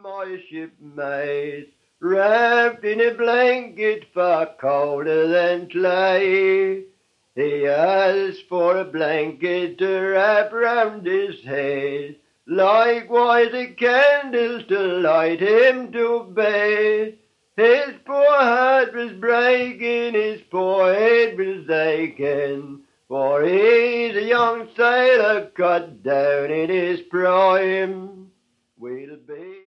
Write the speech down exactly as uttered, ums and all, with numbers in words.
my shipmate, wrapped in a blanket far colder than clay. He asked for a blanket to wrap round his head, likewise a candle to light him to bed. His poor heart was breaking, his poor head was aching, for he's a young sailor cut down in his prime. We'll be